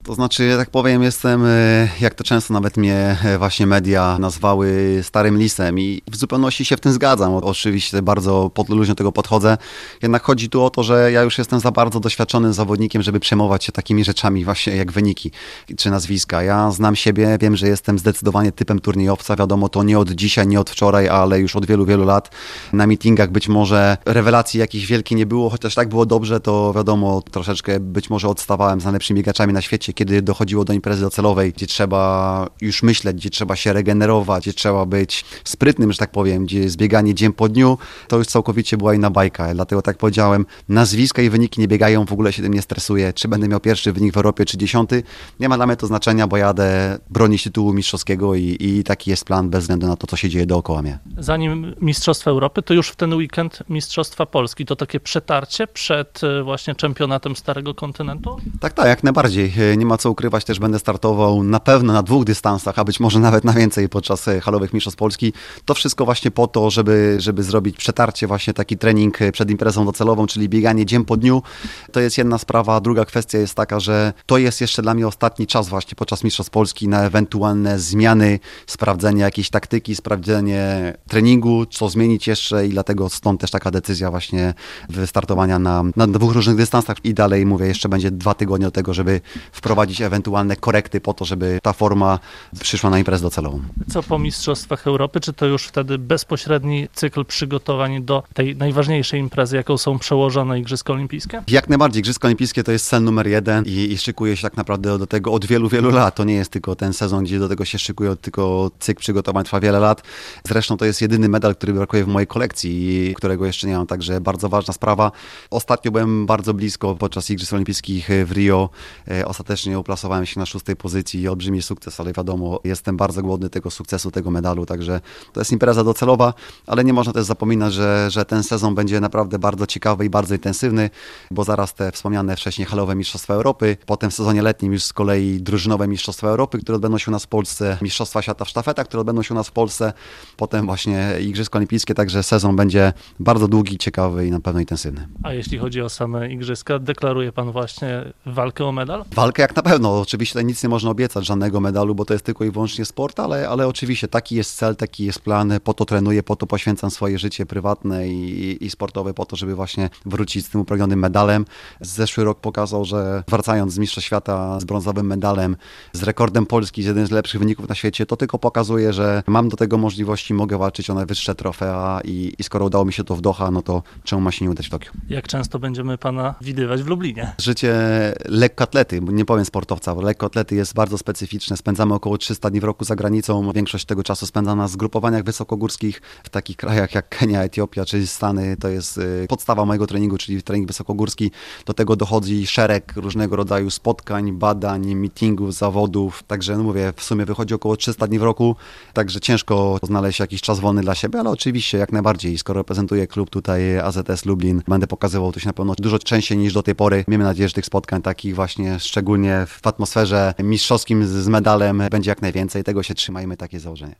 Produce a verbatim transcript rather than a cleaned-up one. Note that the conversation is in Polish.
To znaczy, ja tak powiem, jestem, jak to często nawet mnie właśnie media nazwały, starym lisem i w zupełności się w tym zgadzam. Oczywiście bardzo luźno do tego podchodzę. Jednak chodzi tu o to, że ja już jestem za bardzo doświadczonym zawodnikiem, żeby przejmować się takimi rzeczami właśnie jak wyniki czy nazwiska. Ja znam siebie, wiem, że jestem zdecydowanie typem turniejowca. Wiadomo, to nie od dzisiaj, nie od wczoraj, ale już od wielu, wielu lat. Na meetingach być może rewelacji jakichś wielkich nie było, chociaż tak było dobrze, to wiadomo, troszeczkę być może odstawałem za lepszymi graczami na świecie, kiedy dochodziło do imprezy docelowej, gdzie trzeba już myśleć, gdzie trzeba się regenerować, gdzie trzeba być sprytnym, że tak powiem, gdzie jest bieganie dzień po dniu, to już całkowicie była inna bajka. Dlatego tak powiedziałem, nazwiska i wyniki nie biegają, w ogóle się tym nie stresuję. Czy będę miał pierwszy wynik w Europie, czy dziesiąty, nie ma dla mnie to znaczenia, bo jadę bronić tytułu mistrzowskiego i, i taki jest plan bez względu na to, co się dzieje dookoła mnie. Zanim Mistrzostwa Europy, to już w ten weekend Mistrzostwa Polski. To takie przetarcie przed właśnie czempionatem Starego Kontynentu? Tak, tak, jak najbardziej. Nie ma co ukrywać, też będę startował na pewno na dwóch dystansach, a być może nawet na więcej podczas halowych Mistrzostw Polski. To wszystko właśnie po to, żeby, żeby zrobić przetarcie, właśnie taki trening przed imprezą docelową, czyli bieganie dzień po dniu. To jest jedna sprawa. Druga kwestia jest taka, że to jest jeszcze dla mnie ostatni czas właśnie podczas Mistrzostw Polski na ewentualne zmiany, sprawdzenie jakiejś taktyki, sprawdzenie treningu, co zmienić jeszcze i dlatego stąd też taka decyzja właśnie wystartowania na, na dwóch różnych dystansach i dalej mówię, jeszcze będzie dwa tygodnie do tego, żeby wprowadzić ewentualne korekty po to, żeby ta forma przyszła na imprezę docelową. Co po Mistrzostwach Europy? Czy to już wtedy bezpośredni cykl przygotowań do tej najważniejszej imprezy, jaką są przełożone Igrzyska Olimpijskie? Jak najbardziej. Igrzyska Olimpijskie to jest cel numer jeden i, i szykuje się tak naprawdę do tego od wielu, wielu lat. To nie jest tylko ten sezon, gdzie do tego się szykuje, tylko cykl przygotowań trwa wiele lat. Zresztą to jest jedyny medal, który brakuje w mojej kolekcji, którego jeszcze nie mam, także bardzo ważna sprawa. Ostatnio byłem bardzo blisko podczas Igrzysk Olimpijskich w Rio. Ostatecznie uplasowałem się na szóstej pozycji, olbrzymi sukces, ale wiadomo, jestem bardzo głodny tego sukcesu, tego medalu, także to jest impreza docelowa, ale nie można też zapominać, że, że ten sezon będzie naprawdę bardzo ciekawy i bardzo intensywny, bo zaraz te wspomniane wcześniej halowe Mistrzostwa Europy, potem w sezonie letnim już z kolei drużynowe Mistrzostwa Europy, które odbędą się u nas w Polsce, Mistrzostwa Świata w sztafetach, które odbędą się u nas w Polsce, potem właśnie Igrzyska Olimpijskie, także sezon będzie bardzo długi, ciekawy i na pewno intensywny. A jeśli chodzi o same Igrzyska, deklaruje pan właśnie walkę o medal? Walkę jak na pewno. Oczywiście tutaj nic nie można obiecać, żadnego medalu, bo to jest tylko i wyłącznie sport, ale, ale oczywiście taki jest cel, taki jest plan, po to trenuję, po to poświęcam swoje życie prywatne i, i sportowe, po to, żeby właśnie wrócić z tym upragnionym medalem. Zeszły rok pokazał, że wracając z Mistrzostw Świata z brązowym medalem, z rekordem Polski, z jednym z lepszych wyników na świecie, to tylko pokazuje, że mam do tego możliwości, mogę walczyć o najwyższe trofea i, i skoro udało mi się to w Doha, no to czemu ma się nie udać w Tokio? Jak często będziemy pana widywać w Lublinie? Życie lekkoatlety, nie powiem sportowca, bo lekkoatlety jest bardzo specyficzne. Spędzamy około trzysta dni w roku za granicą. Większość tego czasu spędza na zgrupowaniach wysokogórskich w takich krajach jak Kenia, Etiopia czy Stany. To jest podstawa mojego treningu, czyli trening wysokogórski. Do tego dochodzi szereg różnego rodzaju spotkań, badań, meetingów, zawodów. Także no mówię, w sumie wychodzi około trzysta dni w roku. Także ciężko znaleźć jakiś czas wolny dla siebie, ale oczywiście jak najbardziej. Skoro reprezentuję klub tutaj A Z S Lublin, będę pokazywał to się na pewno dużo częściej niż do tej pory. Miejmy nadzieję, że tych spotkań takich właśnie szczególnie w atmosferze mistrzowskim z medalem będzie jak najwięcej. Tego się trzymajmy, takie założenie.